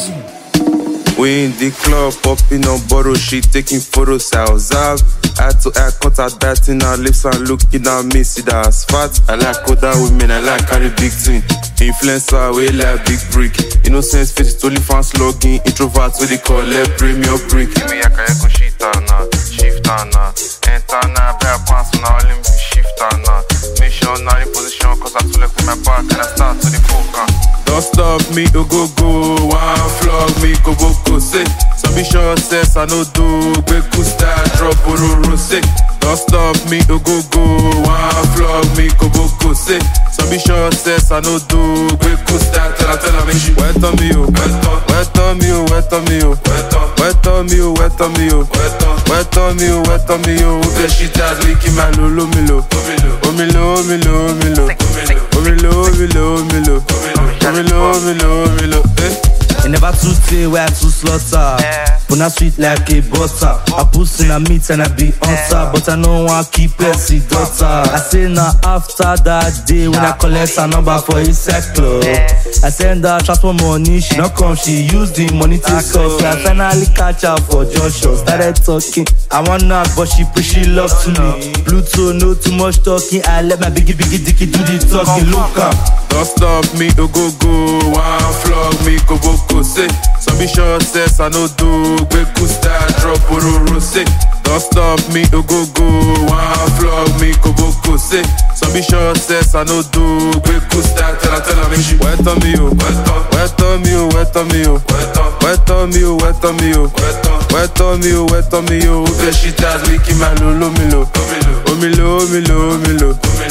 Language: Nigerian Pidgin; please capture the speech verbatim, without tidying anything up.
We in the club, popping on borrow shit, taking photos, I was out. Eye to eye, cut out that in our lips and looking at me, see that's fat. I like other women, I like carry big thing. Influencer, we like big brick. Innocence face it only fans logging. Introverts, what they call it, premium brick. Me, I can go shit on now, shift on now. Enter now, bear pants on all in shift on now. Mission now in position, cause I too left with my back and I start to the focus. Don't stop me, oh go go, one flog me, go go go, say. Some be sure says I no do, quick cool style, drop, ororo, say. Don't stop me, oh go go, one flog me, go go go, say. Some be sure says I no do, quick cool style, tell her, tell her, make she wet on me, oh. Wet on me, oh, wet on me, oh. Wet on me, oh, wet on me, oh. Wet on me, oh, wet on me, oh. Okay, she does licky my lolo, milo. Omilo, omilo, omilo. Omilo, omilo, omilo. Omilo, omilo, omilo, eh. It never too stay where I too slaughter. But not sweet like a butter. I put in a meat and I be on top. But I know I keep Percy daughter. I say now after that day when I collect a number for a sec club, I send her transfer money, she not come, she use the money to suck. I finally catch her for Joshua, started talking. I want knock but she push she love to me. Pluto no too much talking. I let my biggie biggie dicky do the talking. Look up. Don't stop me, oh go go, one flog me, go go go, say. Some be sure says I no do, quick cool style, drop, ororo, say. Don't stop me, oh go go, one flog me, go go go, say. Some be sure says I no do, quick cool style, tell her, tell her, make she wet on me, oh. Wet on me, oh, wet on me, oh. Wet on me, oh, wet on me, oh. Wet on me, oh, wet on me, oh. Okay, she does licky my lolo, milo. Omilo, omilo, omilo.